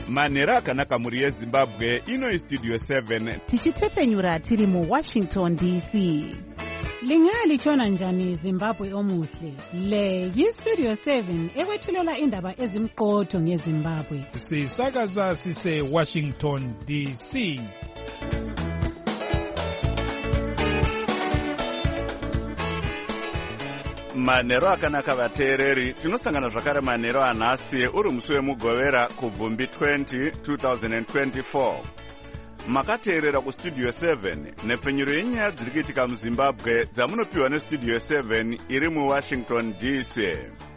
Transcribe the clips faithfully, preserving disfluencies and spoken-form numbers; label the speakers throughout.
Speaker 1: manhero akanaka muri yezimbabwe. Ino istudio seven
Speaker 2: tichitefenyura tiri muwashington D C.
Speaker 3: Lingalitshona njani Zimbabwe omuhle? Le yistudio seven ekwethulela indaba ezimqotho ngeZimbabwe.
Speaker 4: Sisakaza sise Washington D C.
Speaker 1: manhero akanaka vateereri. Tinosangana zvakare manhero anhasi uri musi wemugovera kubvumbi twenty twenty twenty-four. Makateerera kustudio seven nepfenyuro yenyaya dziri kuitika muZimbabwe dzamunopiwa nestudio seven iri muWashington D C.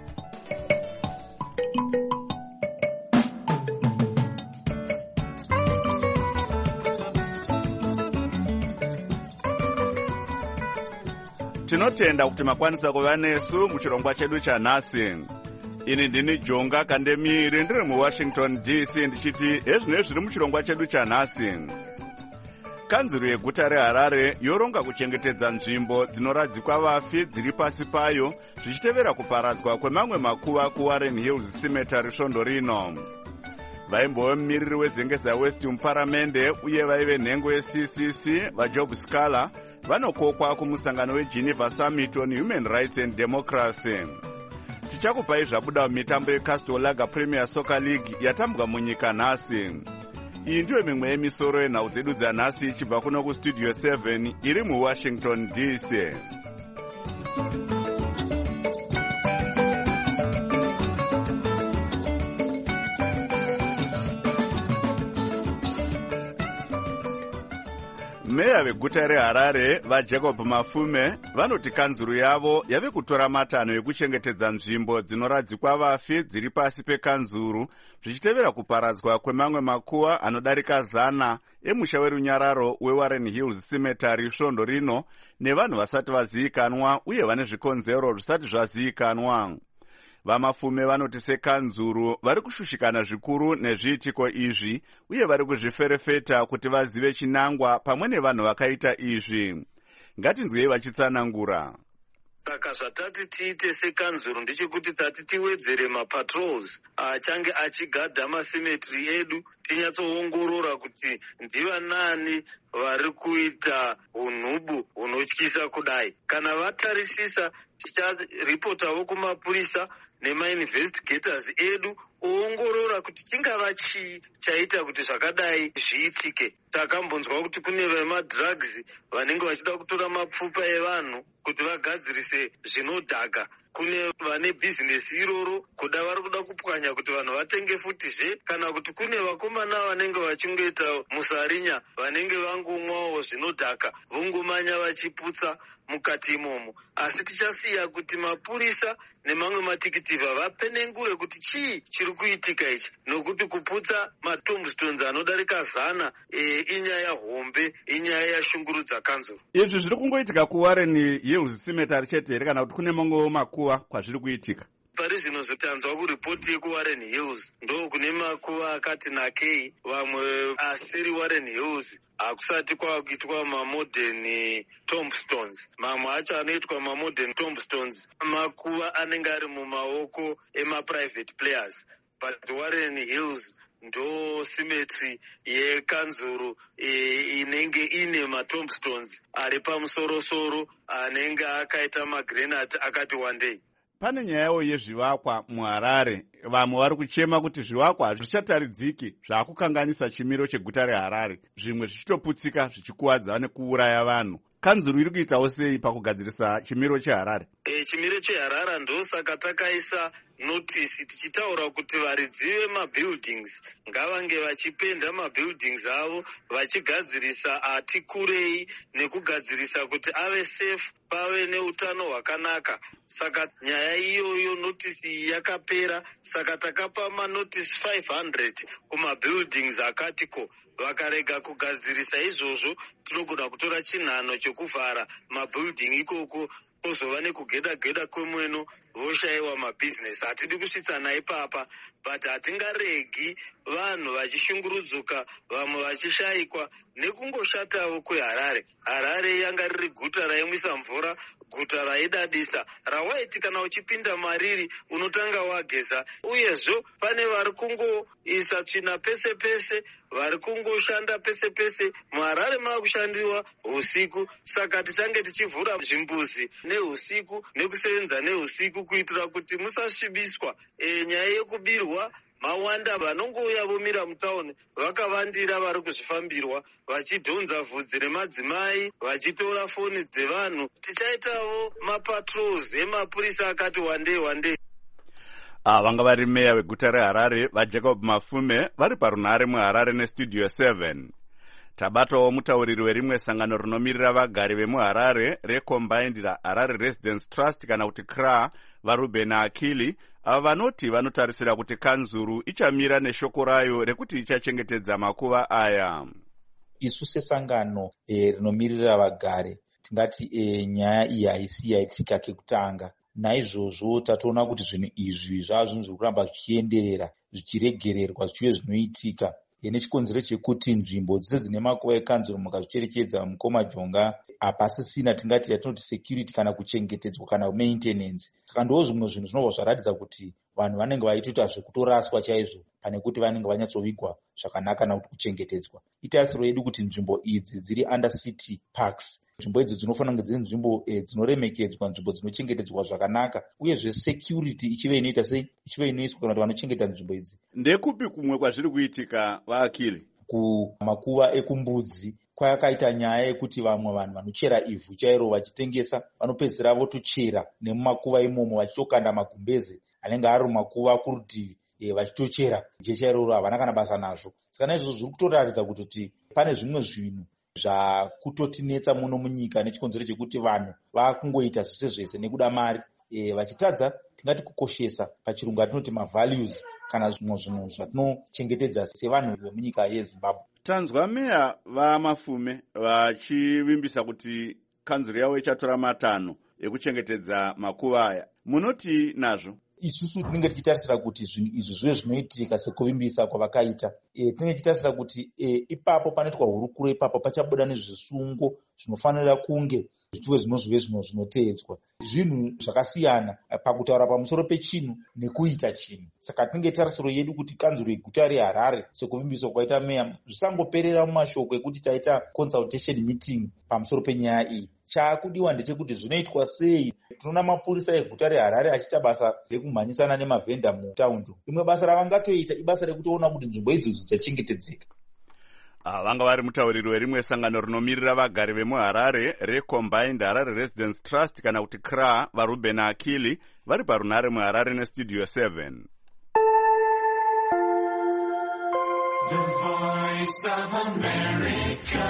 Speaker 1: Tinotenda kuti makwanisa kuva nesu muchirongwa chedu chanhasi. Ini ndini Jonga Kandemiri ndiri muWashington D C ndichiti ezvinezvi zviri muchirongwa chedu chanhasi. Kanzuru yeguta reHarare yoronga kuchengetedza nzvimbo dzinoradzikwa vafi dziri pasi payo zvichitevera kuparadzwa kwemamwe makuva kuWarren Hills Cemetery svondo rino. Vaimbove mumiriri weZengeza West muparamende uye vaive nhengo yeC C C vaJob Scala vanokokwa kumusangano weGeneva Summit on Human Rights and Democracy. Tichakupai zvabuda mumitambo yeCastor Lager Premier Soccer League yatambwa munyika nhasi. Iyi ndiyo mimwe yemisoro yenhau dzedu dzanhasi ichibva kuno kustudio seven iri muWashington D C. Meya veguta reHarare vaJacob Mafume vanoti kanzuru yavo yave kutora matanho ekuchengetedza nzvimbo dzinoradzikwa vafi dziri pasi pekanzuru zvichitevera kuparadzwa kwemamwe makuva anodarika zana emusha werunyararo weWarren Hills Cemetery svondo rino nevanhu vasati vazivikanwa uye vane zvikonzero zvisati zvazivikanwa. Vamafume vanoti sekanzuru vari kushushikana zvikuru nezviitiko izvi uye vari kuzviferefeta kuti vazive chinangwa pamwe nevanhu vakaita izvi. Ngatinzwei vachitsanangura.
Speaker 5: Saka zvatati tiite sekanzuru ndechekuti tati tiwedzere mapatrols achange achigadha masimetri edu, tinyatsoongorora kuti ndiva nani vari kuita unhubu hunotyisa kudai. Kana vatarisisa ticharipotawo kumapurisa nemainvestigators edu oongorora kuti chingava chii chaita kuti zvakadai zviitike. Takambonzwa kuti kune vemadrugs vanenge vachida kutora mapfupa evanhu kuti vagadzirise zvinodhaka. Kune vane bhizinesi iroro kuda vari kuda kupwanya kuti vanhu vatenge futizve, kana kuti kune vakomana vanenge vachingoita musarinya vanenge vangomwawo zvinodhaka vongomanya vachiputsa mukati imomo. Asi tichasiya kuti mapurisa nemamwe matikitivha vapenengure kuti chii chiri kuitika ichi, nokuti kuputsa matombstones anodarika zana e, inyaya hombe, inyaya yashungurudza kanzuru.
Speaker 1: Izvi zviri kungoitika kuWarren Hills Cemetery chete here kana kuti kune mamwewo makuva kwazviri kuitika?
Speaker 5: Pari zvino zvitanzwa kuripoti yekuWarren Hills ndo kune makuva akati nakei, vamwe asiri Warren Hills hakusati kwakuitwa mamodern tombstones. Mamwe acho anoitwa mamodern tombstones makuva anenge ari mumaoko emaprivate players, but Warren Hills ndo cemetery yekanzuru e, inenge ine matombstones ari pamusoro-soro anenge akaita magrenade akati wandei.
Speaker 1: Pane nyayawo yezvivakwa muHarare. Vamwe vari kuchema kuti zvivakwa hazvichataridziki zvaakukanganisa chimiro cheguta reHarare, zvimwe zvichitoputsika zvichikuwadza nekuuraya vanhu. Kanzuru iri kuitawo sei pakugadzirisa chimiro cheHarare?
Speaker 5: E, chimiro cheHarare ndosaka takaisa notisi tichitaura kuti varidzi vemabuildings ngavange vachipenda mabuildings avo vachigadzirisa ati kurei nekugadzirisa kuti ave safe, pave neutano hwakanaka. Saka nyaya iyoyo notisi yakapera, saka takapa manotisi five hundred kumabuildings akatiko. Vakarega kugadzirisa izvozvo tinogona kutora chinhano chekuvhara mabuilding ikoko, kozova nekugeda-geda kwemweno voshayiwa mabhizinesi. Hatidi kusvitsana ipapa, but hatingaregi vanhu vachishungurudzuka, vamwe vachishayikwa nekungoshatawo kweHarare. Harare yanga riri guta raimwisa mvura, guta raidadisa rawaiti kana uchipinda mariri unotanga wageza. Uyezvo pane vari kungoisa tsvina pese pese, vari kungoshanda pese pese. muHarare maakushandiwa usiku, saka tichange tichivhura zvimbuzi neusiku nekusevenza neusiku kuitira kuti musasvibiswa. E, nyaya yekubirwa mawanda, vanongouya vomira mutauni vakavandira vari kuzvifambirwa vachidhonza vhudzi remadzimai, vachitora foni dzevanhu. Tichaitawo mapatrols emapurisa akati wandei wandei.
Speaker 1: Ah, vanga vari meya weguta reHarare vaJacob Mafume vari parunhare muHarare nestudio seven. Tabatawo mutauriri werimwe sangano rinomirira vagari vemuHarare recombined Harare Residence Trust kana kuti C R A vaRuben Akili, ava vanoti vanotarisira kuti kanzuru ichamira neshoko rayo rekuti ichachengetedza makuva aya.
Speaker 6: Isu sesangano eh, rinomirira vagari tingati eh, nyaya iyi haisi yaitika kekutanga. Naizvozvo tatoona kuti zvinhu izvi zvava zvinhu zviri kuramba zvichienderera zvichiregererwa zvichive zvinoitika. Nechikonzero chekuti nzvimbo dzese dzine makuva ekanzuro mukazvicherechedza mukoma Jonga hapasisina tingati yatinoti security kana kuchengetedzwa kana maintenance. Saka ndo zvimwe zvinhu zvinobva zvaratidza kuti vanhu vanenge vaitoita zvekutoraswa chaizvo pane kuti vanenge vanyatsovigwa zvakanaka kana kuti kuchengetedzwa. Itarisiro yedu kuti nzvimbo idzi dziri under city parks. Nzvimbo idzi dzinofanira kunge dziri nzvimbo eh, dzinoremekedzwa, nzvimbo dzinochengetedzwa zvakanaka, uyezve security ichive inoita sei, ichive inoiswa kana kuti vanochengeta nzvimbo idzi.
Speaker 1: Ndekupi kumwe kwazviri kuitika vaAkili?
Speaker 6: Kumakuva ekumbudzi kwakaita nyaya yekuti vamwe vanhu vanochera ivhu chairo vachitengesa vanopedzisira votochera nemumakuva imomo vachitokanda magumbeze anenge ari mumakuva kurutivi e, vachitochera jecha iroro havana kana basa nazvo. Saka naizvozvo zviri kutoratidza kuti pane zvimwe zvinhu zvakutotinetsa muno munyika nechikonzero chekuti vanhu vakungoita zvese zvese nekuda mari e, vachitadza tingati kukoshesa pachirungu atinoti mavalues kana zvimwe zvinhu zvatinochengetedza sevanhu vemunyika yeZimbabwe.
Speaker 1: Tanzwa meya vaMafume vachivimbisa kuti kanzuro yavo ichatora matanho ekuchengetedza makuva aya. Munoti nazvo?
Speaker 6: Isusu tinenge tichitarisira kuti zvinhu izvi zvive zvinoitika sekuvimbisa kwavakaita. E, tinenge tichitarisira kuti e, ipapo panoitwa hurukuro ipapo pachabuda nezvisungo zvinofanira kunge zvichive zvino zvive zvino zvinoteedzwa. Zvinhu zvakasiyana pakutaura pamusoro pechinhu nekuita chinhu. Saka tinenge tarisiro yedu kuti kanzuro yeguta reHarare sekuvimbiswa kwaita meya zvisangoperera mumashoko ekuti taita consultation meeting pamusoro penyaya iyi. Chaakudiwa ndechekuti zvinoitwa sei. Tinoona mapurisa eguta reHarare achiita basa rekumhanyisana nemavhenda mutaundi. Rimwe basa ravangatoita ibasa rekutoona kuti nzvimbo idzodzo dzichengetedzeka.
Speaker 1: Ah, vanga vari mutauriri werimwe sangano rinomirira vagari vemuHarare recombined Harare Residence Trust kana kuti C R A vaRuben Akili vari parunhare muHarare nestudio seven. The Voice of America.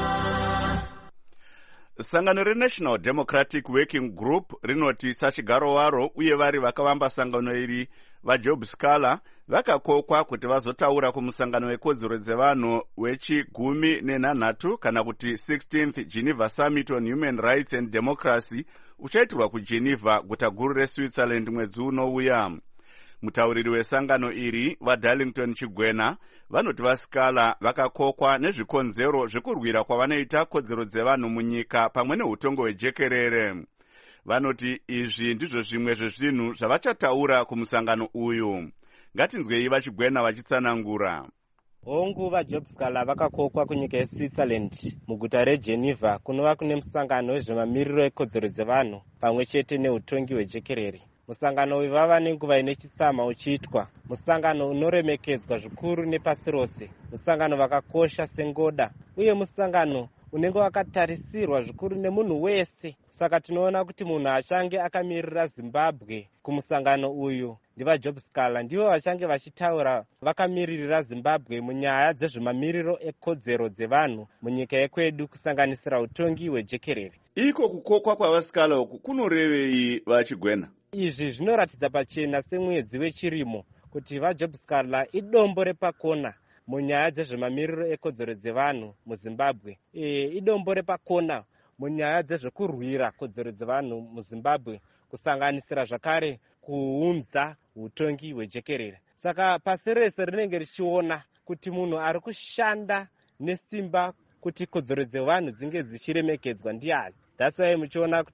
Speaker 1: Sangano reNational Democratic Working Group rinoti sachigaro waro uye vari vakavamba sangano iri vaJob Scala vakakokwa kuti vazotaura kumusangano wekodzero dzevanhu wechigumi nenhanhatu kana kuti sixteenth Geneva Summit on Human Rights and Democracy uchaitirwa kuGeneva, guta guru reSwitzerland, mwedzi unouya. Mutauriri wesangano iri vaDarlington Chigwena vanoti vaScala vakakokwa nezvikonzero zvekurwira kwavanoita kodzero dzevanhu munyika pamwe neutongo hwejekerere. Vanoti izvi ndizvo zvimwe zvezvinhu zvavachataura kumusangano uyu. Ngatinzwei vaChigwena vachitsanangura.
Speaker 7: Hongu vaJob Scala vakakokwa kunyika yeSwitzerland muguta reGeneva kunova kune musangano wezvemamiriro ekodzero dzevanhu pamwe chete neutongi hwejekerere. Musangano uyu vava nenguva ine chitsama uchiitwa, musangano unoremekedzwa zvikuru nepasi rose, musangano vakakosha sengoda, uye musangano unenge wakatarisirwa zvikuru nemunhu wese. Saka tinoona kuti munhu achange akamirira Zimbabwe kumusangano uyu ndivaJob Scala ndivo vachange vachitaura vakamiririra Zimbabwe munyaya dzezvemamiriro ekodzero dzevanhu munyika yekwedu kusanganisira utongi hwejekerere.
Speaker 1: Iko kukokwa kwavaScala uku kunorevei vaChigwena?
Speaker 7: Izvi zvinoratidza pachena semwedzi wechirimo kuti vaJob Scala idombo repakona munyaya dzezvemamiriro ekodzero dzevanhu muZimbabwe. E, idombo repakona munyaya dzezvekurwira kodzero dzevanhu muZimbabwe kusanganisira zvakare kuunza utongi hwejekerere. Saka pasi rese rinenge richiona kuti munhu ari kushanda nesimba kuti kodzero dzevanhu dzinge dzichiremekedzwa ndiani. That's why muchiona kuti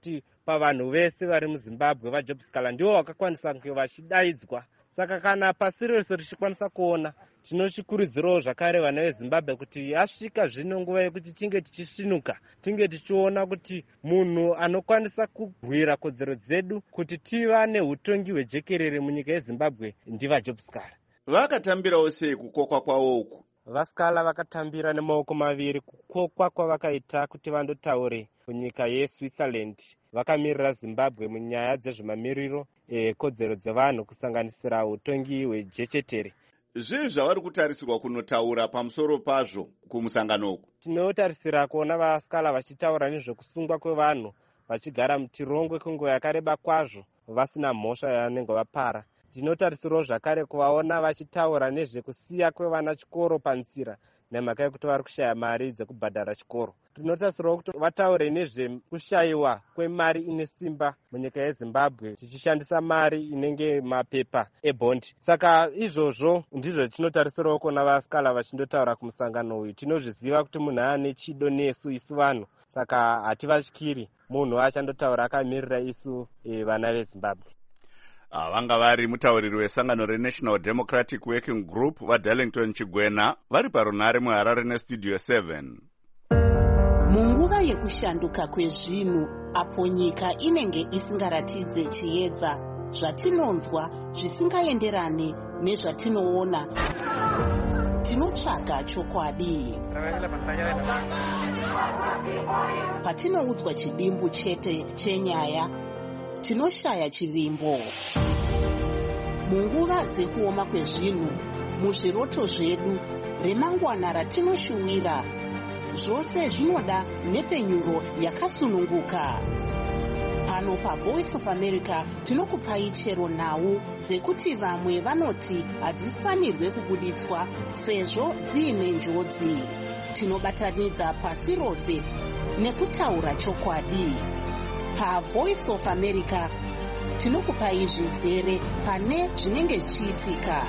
Speaker 7: pavanhu vese vari muzimbabwe. Vajobskala ndivo vakakwanisa kunge vachidaidzwa. Saka kana pasi rose richikwanisa kuona, tinochikurudzirawo zvakare vana vezimbabwe kuti yasvika zvino nguva yekuti tinge tichisvinuka, tinge tichiona kuti munhu anokwanisa kurwira kodzero dzedu kuti tiva neutongi hwejekerere munyika yezimbabwe ndivajobskala.
Speaker 1: Vakatambirawo sei kukokwa kwawo uku?
Speaker 7: Vaskala vakatambira nemaoko maviri kukokwa kwavakaita kuti vandotaure kunyika yeSwitzerland. Vakamirira Zimbabwe munyaya dzezvemamiriro ekodzero dzevanhu kusanganisira utongi hwejechetere.
Speaker 1: Zvii zvavari kutarisirwa kunotaura pamusoro pazvo kumusangano uku?
Speaker 7: Tinotarisira kuona vaskala vachitaura nezvekusungwa kwevanhu vachigara mutirongwe kwenguva yakareba kwazvo vasina mhosva yavanenge vapara. Tinotarisirawo zvakare kuvaona vachitaura nezvekusiya kwevana chikoro panzira nemhaka yekuti vari kushaya mari dzekubhadhara chikoro. Tinotarisirawo kuti vataure nezvekushayiwa kwemari ine simba munyika yeZimbabwe tichishandisa mari inenge mapepa ebhondi. Saka izvozvo ndizvo tinotarisirawo kuona vaskala vachindotaura kumusangano uyu. Tinozviziva kuti munhu ane chido nesu isu vanhu, saka hativatyiri munhu achandotaura akamirira isu e, vana veZimbabwe.
Speaker 1: Vanga vari mutauriri wesangano reNational Democratic Working Group vaDarlington Chigwena vari parunare muHarare neStudio seven.
Speaker 2: Munguva yekushanduka kwezvinhu apo nyika inenge isingaratidze chiedza zvatinonzwa zvisingaenderane nezvatinoona, tinotsvaga chokwadi. Patinoudzwa chidimbu chete chenyaya, tinoshaya chivimbo. Munguva dzekuoma kwezvinhu, muzviroto zvedu, remangwana ratinoshuwira, zvose zvinoda nepfenyuro yakasununguka. Pano paVoice of America tinokupai chero nhau dzekuti vamwe vanoti hadzifanirwe kubuditswa sezvo dziine njodzi. Tinobatanidza pasi rose nekutaura chokwadi. PaVoice of America tinokupai zvizere pane zvinenge zvichiitika.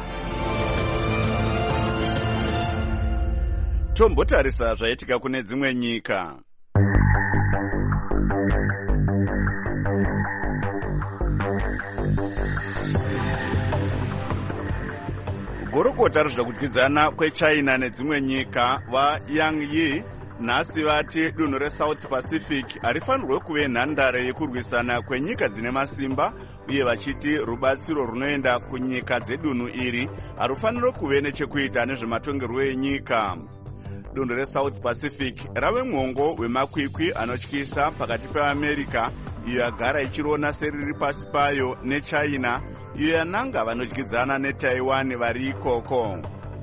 Speaker 1: Tombotarisa zvaitika kune dzimwe nyika. Gorokota rizvida kudyidzana kweChina nedzimwe nyika vaYang Yi nhasi vati dunhu reSouth Pacific harifanirwe kuve nhandare yekurwisana kwenyika dzine masimba, uye vachiti rubatsiro runoenda kunyika dzedunhu iri harufanirwe kuve nechekuita nezvematongerwo enyika. Dunhu reSouth Pacific rave mwongo wemakwikwi anotyisa pakati peAmerica, iyo yagara ichirona seriri pasi payo, neChina, iyo yananga vanodyidzana neTaiwan vari ikoko.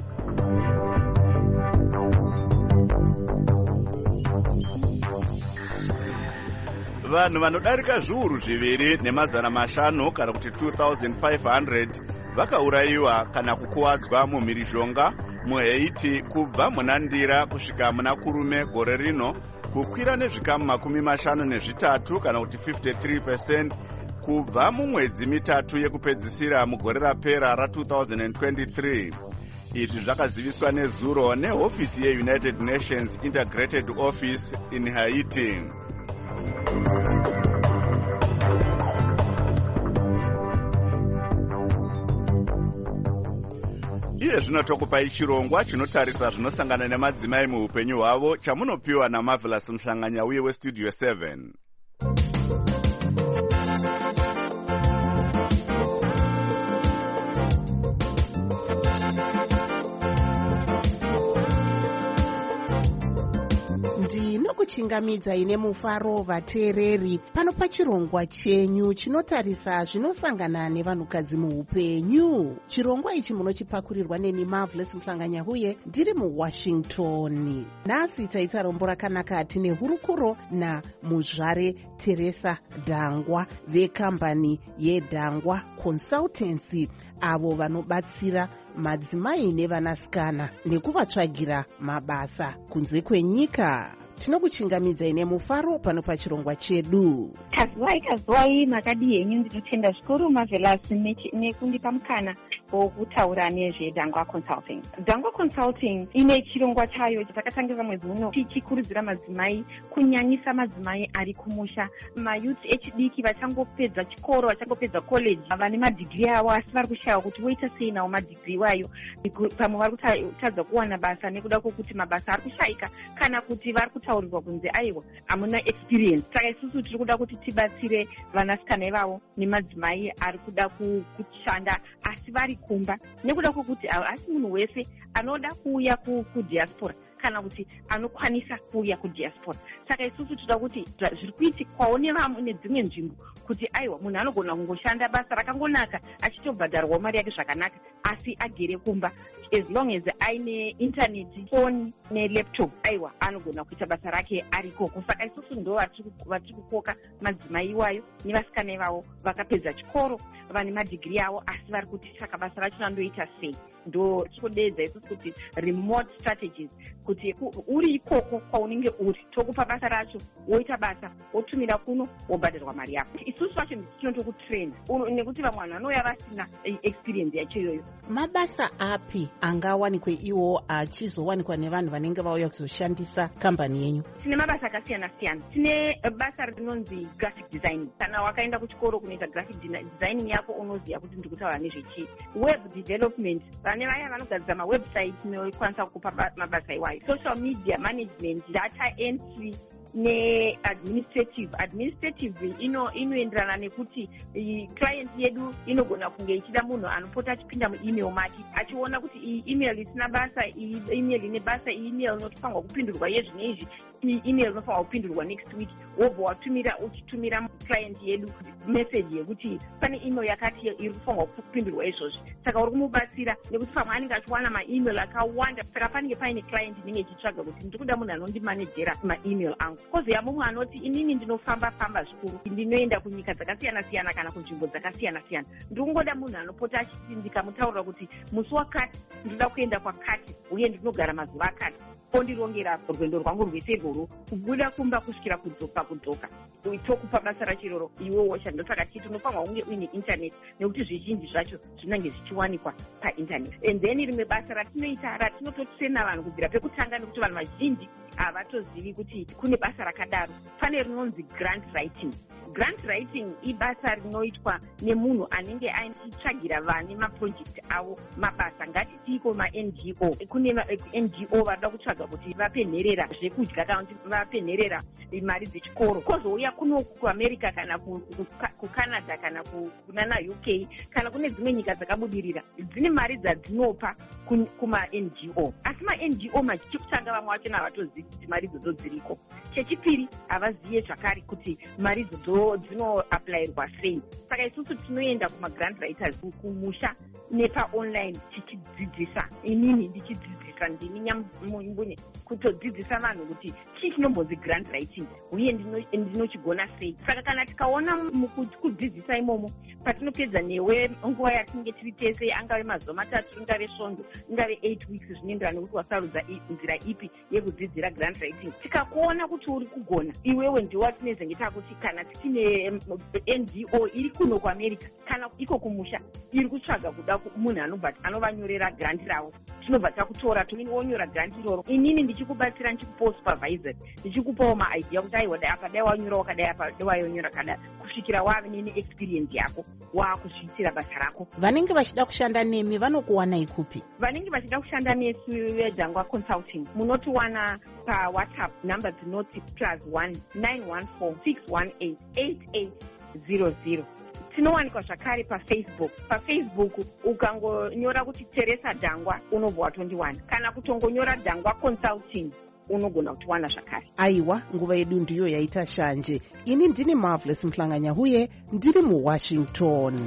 Speaker 1: Vanhu vanodarika zviuru zviviri nemazana mashanu kana kuti two thousand five hundred vakaurayiwa kana kukuwadzwa mumhirizhonga muHaiti kubva muna Ndira kusvika muna Kurume gore rino, kukwira nezvikamu makumi mashanu nezvitatu kana kuti fifty-three percent kubva mumwedzi mitatu yekupedzisira mugore rapera ra two thousand twenty-three. Izvi zvakaziviswa nezuro nehofisi yeUnited Nations Integrated Office in Haiti. Iye zvino tokupai chirongwa chinotarisa zvinosangana nemadzimai muupenyu hwavo chamunopiwa naMarvelous Mhlanganya uye weStudio seven.
Speaker 2: Ndinokuchingamidza ine mufaro vateereri pano pachirongwa chenyu chinotarisa zvinosangana nevanhukadzi muupenyu. Chirongwa ichi munochipakurirwa neni Marvelous Mhlanganya uye ndiri muWashington. Nhasi taita rombo rakanaka tine hurukuro naMuzvare Teresa Dhangwa vekambani yeDhangwa Consultancy, avo vanobatsira madzimai nevanasikana nekuvatsvagira mabasa kunze kwenyika. Tinokuchingamidza ine mufaro pano pachirongwa chedu.
Speaker 8: Kazwai kazwai makadi henyu, ndinotenda zvikuru Marvelous nekundipa mukana wokutaura nezvedhangwa consulting. Dhangwa consulting ine chirongwa chayo chatakatangisa mwedzi uno tichikurudzira madzimai kunyanyisa madzimai ari kumusha, mayouth echidiki vachangopedza chikoro, vachangopedza college, vane madhigiri avo asi vari kushaya kuti voita sei nawo madhigiri iwayo. Pamwe vari kutadza kuwana basa nekuda kwokuti mabasa ari kushayika, kana kuti vari kutaurirwa kunzi aiwa hamuna experience. Saka isusu tiri kuda kuti tibatsire vanasikana ivavo nemadzimai ari kuda kushanda asi vari kumba, nekuda kwokuti asi munhu wese anoda kuuya kudiaspora kana kuti anokwanisa kuuya kudiaspora. Saka isusu toda kuti zviri kuitikwawo nevamwe nedzimwe nzvimbo kuti aiwa munhu anogona kungoshanda basa rakangonaka achitobhadharwawo mari yake zvakanaka asi agere kumba, as long as aine intaneti, foni nelaptop, aiwa anogona kuita basa rake ari ikoko. Saka isusu ndo vatiri kukoka madzimai iwayo nevasikana ivavo vakapedza chikoro, vane madhigiri avo asi vari kuti saka basa racho andoita sei. Ndo tikudedza isusu kuti remote strategies, kuti uri ikoko kwaunenge uri tokupa basa racho, woita basa wotumira kuno wobhadharwa mari yako. Isusu vacho tinotokutraina nekuti vamwe vanhu vanouya vasina experience yacho iyoyo.
Speaker 2: Mabasa api angawanikwe iwo achizowanikwa nevanhu vanenge vauya kuzoshandisa kambani yenyu?
Speaker 8: Tine mabasa akasiyana siyana. Tine basa rinonzi graphic design. Kana wakaenda kuchikoro kunoita graphic design yako unoziva kuti ndikutaura nezvechi. Web development, vane vaya vanogadzira mawebsite nekwanisa kukupa mabasa iwayo. Social media management, data entry ne-administrative. Administrative ino inoenderana nekuti client yedu inogona kunge ichida munhu anopota achipinda muemail make achiona kuti iyi email isina basa, iyi email ine basa, iyi email inofanirwa kupindurwa yezvinezvi, iyi email inofanirwa kupindurwa next week, wobva watumira uchitumira client yedu message yekuti pane email yakati iri kufanirwa kupindurwa izvozvi. Saka uri kumubatsira nekuti pamwe anenge achiwana maemail akawanda. Saka panenge paine client inenge ichitsvaga kuti ndiri kuda munhu anondimanejera maemail angu. Kozoya mumwe anoti inini ndinofamba famba zvikuru, ndinoenda kunyika dzakasiyana siyana kana kunzvimbo dzakasiyana siyana, ndikungoda munhu anopota achiti ndikamutaurira kuti musi wakati ndinoda kuenda kwakati uye ndinogara mazuva akati, ondirongera rwendo rwangu rwese rworo kubuda kumba kusvikira kudzoka kudzoka tokupa basa rachiroro iwe wosha. Ndosaka chiti unofanirwa kunge uine internet nekuti zvizhinji zvacho zvinenge zvichiwanikwa painternet. And then rimwe basa ratinoita ratinototsena vanhu kubvira pekutanga nekuti vanhu vazhinji havatozivi kuti kune basa rakadaro. Pane rinonzi grant writing. Grant writing ibasa rinoitwa nemunhu anenge achitsvagira vane maproject avo mabasa. Ngatitiko ma-N G O. Kune ma-N G O vanoda kutsvaga kuti vapenherera zvekudya kana kuti vapenherera mari dzechikoro. Kozouya kuno kuamerica kana kucanada kana kunana U K kana kune dzimwe nyika dzakabudirira dzine mari dzadzinopa kuma-N G O. Asi ma-N G O chekutanga vamwe vacho havatozivi kuti mari idzodzo dziriko. Chechipiri havazive zvakare kuti mari idzodzo dzinoaplayirwa sei. Saka isusu tinoenda kuma-grant writers kumusha nepa-online tichidzidzisa. Inini ndichidzidzisa ndini nyamumbune kutodzidzisa vanhu kuti chii chinombonzi grant writing uye ndinochigona sei. Saka kana tikaona mukudzidzisa imomo patinopedza newe nguva yatinenge tiri tese, angave mazuva matatu, ingave svondo, ingave eight weeks, zvinoenderana nekuti wasarudza nzira ipi yekudzidzira grant writing. Tikakuona kuti uri kugona iwewe ndiwatinezenge takuti kana tichine N G O iri kuno kuamerica kana iko kumusha iri kutsvaga kuda munhu anovanyorera grant ravo, tinobva takutora tonyora grant iroro. Inini ndichikubatsira ndichikupawo supervisor, ndichikupawo maidea kuti aiwa apa dai wanyora wakadai, apa dai wanyora kadai, kusvikira wave nene experience yako wakuzviitira basa rako.
Speaker 2: Vanenge vachida kushanda nemi vanokuwanai kupi? Vanenge
Speaker 8: vachida kushanda nesu vedhangwa consulting munotiwana pawhatsapp number dzinoti plus one nine one four six one eight eight eight zero zero. Tinowanikwa zvakare pafacebook. Pafacebook ukangonyora kuti Teresa Dhangwa unobva watondiwana, kana kutongonyora Dhangwa consulting unogona kutiwana zvakare.
Speaker 2: Aiwa, nguva yedu ndiyo yaita shanje. Ini ndini Marvelous Mhlanganya huye ndiri muWashington.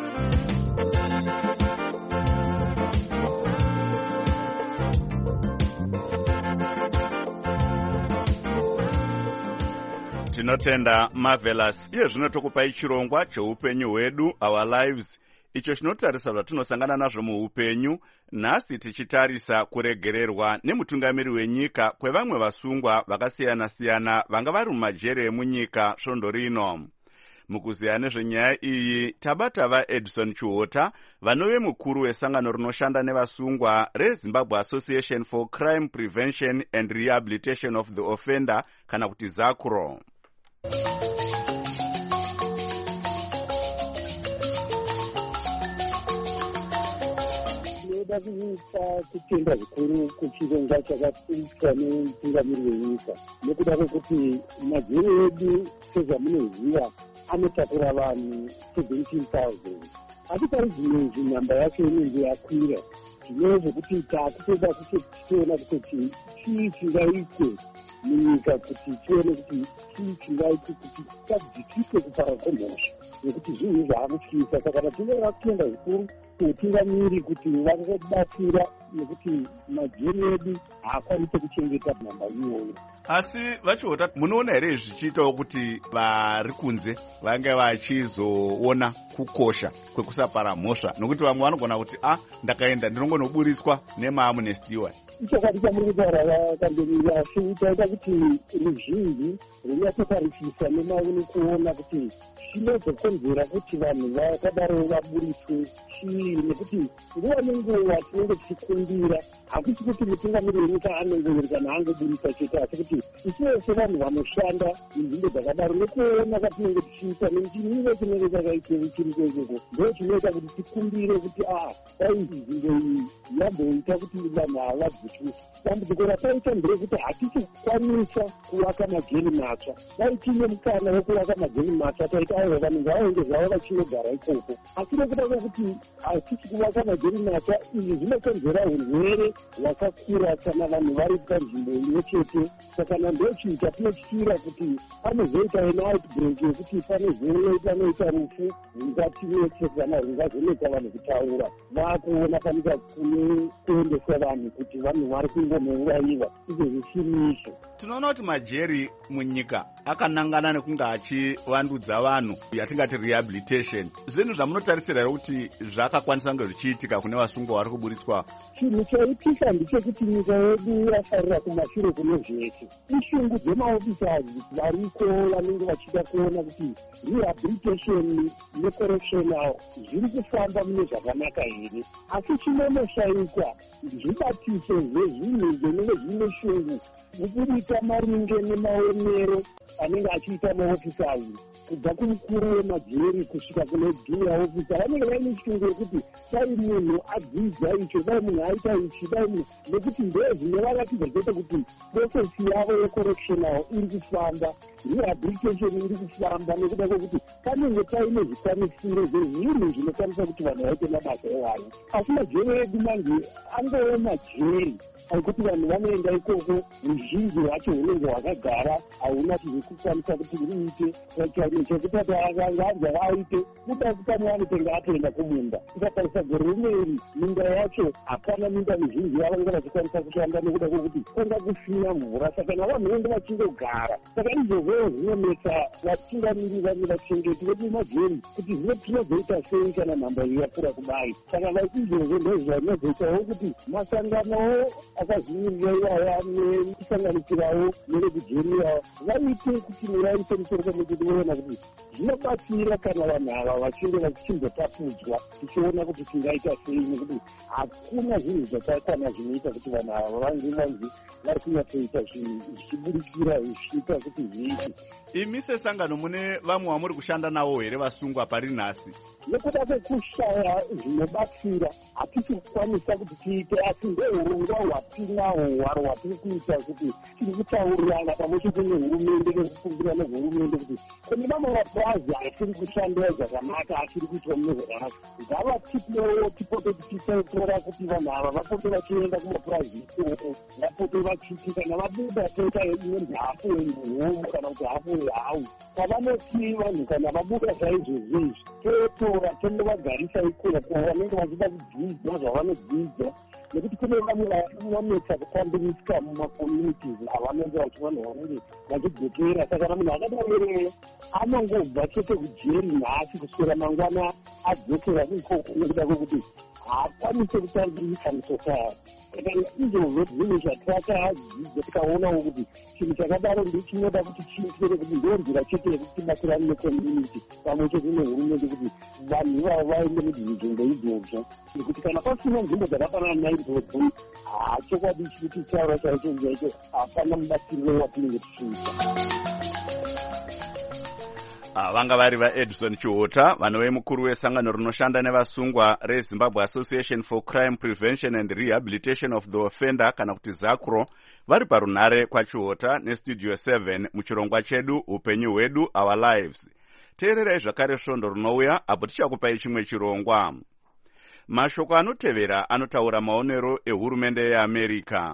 Speaker 1: Tinotenda Marvelous. Iye zvino tokupai chirongwa cheupenyu hwedu, our lives, icho chinotarisa zvatinosangana nazvo muupenyu. Nhasi tichitarisa kuregererwa nemutungamiri wenyika kwevamwe vasungwa vakasiyana siyana vanga vari mumajere emunyika svondo rino. Mukuziya nezvenyaya iyi tabata vaEdison Chiwota vanove mukuru wesangano rinoshanda nevasungwa reZimbabwe Association for Crime Prevention and Rehabilitation of the Offender kana kuti ZACRO.
Speaker 9: Tinoda kupa kutenda zvikuru kuchirongwa chakaitwa nemutungamiri wenyika nekuda kwekuti majeri edu sezvamunoziva anotakura vanhu seventeen thousand. Asi pari zvinezvi nhamba yacho inenge yakwira. Zvinozvokuti takutoda kutoona kuti chii chingaitwe munyika kuti tione kuti chii chingaitwe kuti tadzikise kupara kwemhosva nekuti zvinhu zvaakutyisa. Saka tinoda kutenda zvikuru kutungamiri kuti vakabatsira nekuti majeri edu haakwanise kuchengeta nhamba iyoyo.
Speaker 1: Asi vachiota munoona here zvichiitawo kuti vari kunze vange vachizoona kukosha kwekusapara mhosva, nokuti vamwe vanogona kuti a ndakaenda ndinongonoburiswa nemaamnesty iwa.
Speaker 9: Ichakati chamuri kutaura kamberi asi taita kuti ruzhinji runyatsotarisisa nemaoni kuona kuti chinozokonzera kuti vanhu vakadaro vaburiswe chii, nekuti nguva nenguva tinenge tichikumbira hakusi kuti mutungamiri wenyika anongori kana angoburisa chete, asi kuti isiwo sevanhu vanoshanda nzvimbo dzakadaro nekuona kwatinenge tichiita nechimiro chinenge chakaitei chiri kwekoko ndo chinoita kuti tikumbire kuti a dai nzvimbo iyi yamboita kuti vanhu ava vadzikiswe. Dambudziko rataita nderekuti hatichikwanisa kuvaka majeri matsva. Dai tine mukana wekuvaka majeri matsva taita avo vanhu ngavaenge zvavo vachinogara ikoko, asi nekuda kwekuti hatichi kuvaka majeri matsva izvi zvinokonzera urwere hwakakura kana vanhu vari panzvimbo imwe chete. Saka ndochiita tinotyira kuti panozoita ine outbreak yekuti panozoita noita rufu rwungatinetse kana rwungazonetsa vanhu kutaura. Vakuona panika kune kuendesa vanhu kuti vanhu vari kungonouraiwa izvo zvisiri izvo.
Speaker 1: Tinoona kuti majeri munyika akanangana nekunge achivandudza vanhu yatingati rehabilitation. Zvinhu zvamunotarisira kuti zvakakwanisa kunge zvichiitika kune vasungwa vari kuburiswa.
Speaker 9: Chinhu chaitika ndechekuti nyika yedu yafarira kumashure kune zvese. Ishungu dzemaofisazi variko vanenge vachida kuona kuti rehabilitation necorrectional zviri kufamba mune zvakanaka here. Asi chinonoshaikwa zvibatiso zvezvinhu zvinenge zvine shungu kuburika maringe nemaonero anenge achiita maofisazi kubva kumukuru wemajeri kusvika kune junior officer. Vanenge vaine shungu yekuti dai munhu adzidza icho, dai munhu aita ichi, dai munhu, nekuti ndozvinovaratidza chete kuti procesi yavo yecorrectional iri kufamba, rehabilitation iri kufamba, nekuda kwekuti panenge paine zvikwanisiro zvezvinhu zvinokwanisa kuti vanhu vaite mabasa evanhu. Asi majeri edu manje angove majeri akuti vanhu vanoenda ikoko, ruzhinji rwacho hunenge hwakagara, hauna chizvikukwanisa kuti uite chekutati akanga aite kuda kutani anotenga atoenda kumunda. Tikatarisa gore rimweni minda yacho hapana minda mizhinji yavanga vachikwanisa kushanda nekuda kwekuti kwenda kusina mvura, saka navanhu venge vachingogara. Saka izvozvo zvinonetsa vatungamiri vange vachengeti vedu majeri kuti zvino tinozoita sei kana nhamba iyi yakura kudai. Saka vaizvozvo ndozvanozoitawo kuti masanganowo akazvimirira iwaya nekusanganisirawo nerekujeriwa vaite kuti muraise musoro pamwechete voona kuti zvinobatsira kana vanhu ava vachinge vachimbotapudzwa, tichiona kuti tingaita sei, nekuti hakuna zvinhu zvakakwana zvinoita kuti vanhu ava vange vanzi vari kunyatsoita zvinhu zvichiburikira zvichiita kuti zviite.
Speaker 1: Imi sesangano mune vamwe vamuri kushanda navo here vasungwa pari nhasi?
Speaker 9: Nekuda kwekushaya zvinobatsira hatisi kukwanisa kuti tiite, asi ndourongwa hwatinahwo hwaro hwatiri kuita kuti tiri kutaurirana pamwechete nehurumende nekukumbira nehurumende kuti kune mamwe mapurazi atiri kushandira zvakanaka, atiri kuitwa mune zvakanaka, ngava tipewo tipote tichitora kuti vanhu ava vapote vachienda kumapurazi ikoko, vapote vachiti kana vabuda toita imwe nhafu yehomu kana kuti hafu yehawu, pavanoti vanhu kana vabuda saizvozvizvi totora tonovagarisa ikoko vanenge vachida kudzidza zvavanodzidza, nekuti kune vamwe vanonetsa kutamburisika mumakommunities avanenge vachivanhu vanenge vachidhokera. Saka kana munhu akadaroerero anongobva chete kujeri nhasi kuswera mangwana adzokera ikoko nekuda kwekuti haakwanise kutamburisika musosayati. saka izvozvo zvinhu zvatakadzidza tikaonawo kuti chinhu chakadaro ndechinoda kuti chiitire kuti ndonzira chete yekuti tibatsirane necommunity pamwe chete nehurumende kuti vanhu ivavo vaende muzvinzvimbo idzozvo nekuti kana pasina nzvimbo dzakafanana naidzodzo hachokwadi chikuti taura chaicho chaicho hapana mubatsiriro watinenge tichiita.
Speaker 1: vanga vari vaEdison Chiuta, vanove mukuru wesangano rinoshanda nevasungwa reZimbabwe Association for Crime Prevention and Rehabilitation of the Offender kana kuti ZACRO, vari parunhare kwaChiuta nestudio seven muchirongwa chedu upenyu hwedu our lives. Teererai zvakare svondo rinouya apo tichakupai chimwe chirongwa. Mashoko anotevera anotaura maonero ehurumende yeAmerica.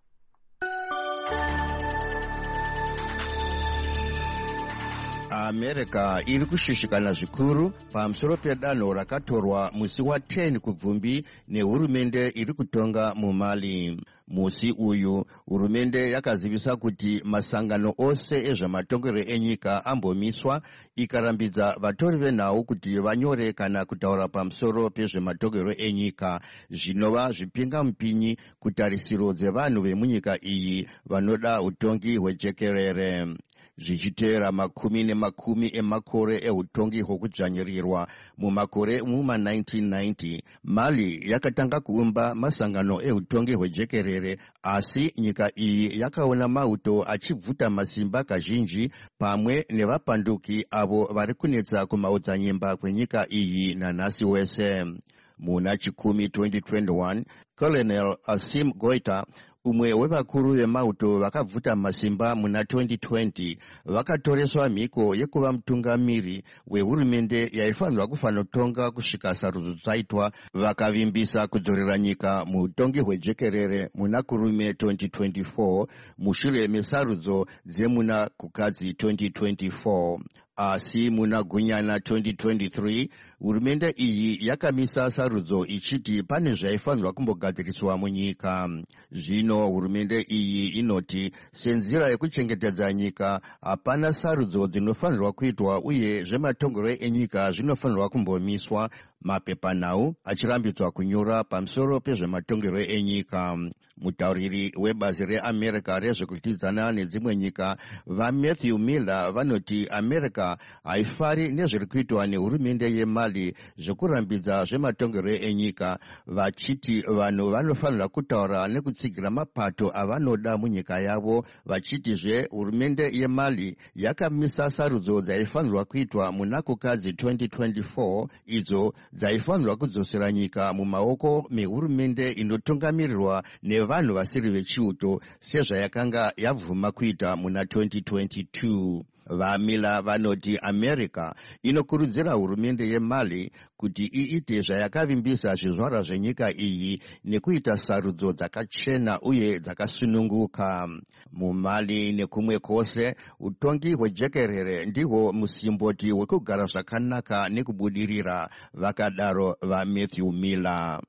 Speaker 10: America iri kushushikana zvikuru pamusoro pedanho rakatorwa musi wa ten kubvumbi nehurumende iri kutonga muMali. Musi uyu hurumende yakazivisa kuti masangano ose ezvematongero enyika ambomiswa, ikarambidza vatori venhau kuti vanyore kana kutaura pamusoro pezvematongero enyika zvinova zvipingamupinyi kutarisiro dzevanhu vemunyika iyi vanoda utongi hwejekerere. Zvichiteera makumi nemakumi emakore eutongi hwokudzvanyirirwa mumakore muma nineteen ninety, Mali yakatanga kuumba masangano eutongi hwejekerere, asi nyika iyi yakaona mauto achibvuta masimba kazhinji pamwe nevapanduki avo vari kunetsa kumaodzanyimba kwenyika iyi nanhasi wese. Muna chikumi twenty twenty-one, Colonel Asim Goita, umwe wevakuru vemauto vakabvuta masimba muna twenty twenty, vakatoreswa mhiko yekuva mutungamiri wehurumende yaifanirwa kufanotonga kusvika sarudzo dzaitwa, vakavimbisa kudzorera nyika muutongi hwejekerere muna kurume twenty twenty-four mushure mesarudzo dzemuna kukadzi twenty twenty-four. Asi muna gunyana twenty twenty-three, hurumende iyi yakamisa sarudzo ichiti pane zvaifanirwa kumbogadziriswa munyika. Zvino hurumende iyi inoti senzira yekuchengetedza nyika hapana sarudzo dzinofanirwa kuitwa uye zvematongero enyika zvinofanirwa kumbomiswa, mapepanhau achirambidzwa kunyora pamusoro pezvematongero enyika. Mutauriri webazi reAmerica rezvekutidzana nedzimwe nyika vaMatthew Miller vanoti America haifari nezviri kuitwa nehurumende yeMali zvekurambidza zvematongero enyika, vachiti vanhu vanofanira kutaura nekutsigira mapato avanoda munyika yavo, vachitizve hurumende yeMali yakamisa sarudzo dzaifanirwa kuitwa muna kukadzi twenty twenty-four idzo dzaifanirwa kudzosera nyika mumaoko mehurumende inotongamirirwa nevanhu vasiri vechiuto sezvayakanga yabvuma kuita muna twenty twenty-two. VaMila vanoti America inokurudzira hurumende yeMali kuti iite zvayakavimbisa zvizvarwa zvenyika iyi nekuita sarudzo dzakachena uye dzakasununguka. MuMali nekumwe kwose utongi hwejekerere ndihwo musimboti wekugara zvakanaka nekubudirira, vakadaro vaMatthew Miller.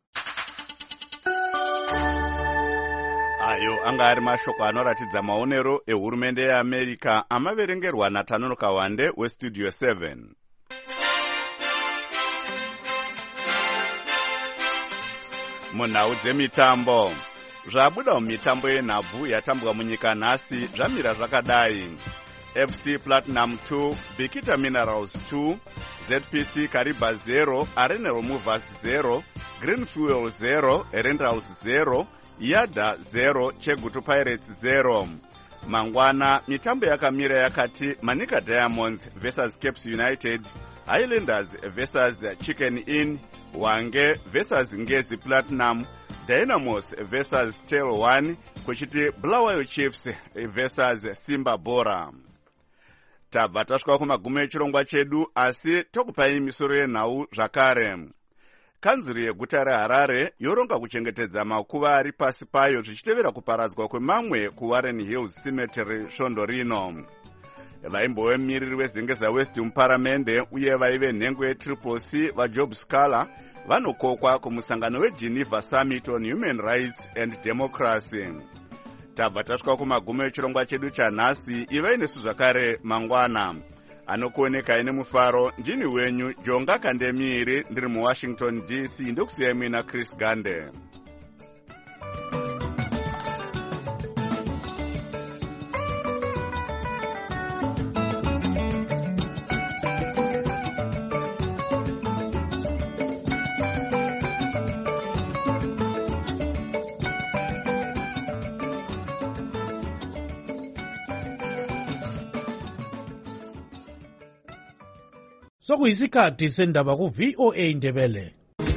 Speaker 1: Ayo anga ari mashoko anoratidza maonero ehurumende yeAmerica amaverengerwa naTanono Kawande westudio seven. Munhau dzemitambo. Zvabuda mumitambo yenhabvu yatambwa munyika nhasi zvamira zvakadai. F C Platinum two, Bikita Minerals two, Z P C Kariba zero, Arenero Movers zero, Green Fuel zero, Erendals zero, Yada zero, Chegutu Pirates zero. Mangwana mitambo yakamira yakati Manika Diamonds versus Caps United, Highlanders versus Chicken Inn, Wange versus Ngezi Platinum, Dynamos versus Tail one, kuchiti Bulawayo Chiefs versus Simba Bora. Tabva tasvika kumagumo echirongwa chedu, asi tokupai misoro yenhau zvakare. Kanzuru yeguta reHarare yoronga kuchengetedza makuva ari pasi payo zvichitevera kuparadzwa kwemamwe kuWarren Hills Cemetery svondo rino. Vaimbove miriri weZengeza West muparamende uye vaive nhengo yeTriple C vaJob Scala vanokokwa kumusangano weGeneva Summit on Human Rights and Democracy. Tabva tasvika kumagumo echirongwa chedu chanhasi, ivai nesu zvakare mangwana. Anokuoneka ine mufaro, ndini wenyu Jonga Kandemiri, ndiri muWashington D C, ndokusiyai mina Chris Gande.
Speaker 4: sokuyisikhathi sendaba ku-V O A Ndebele.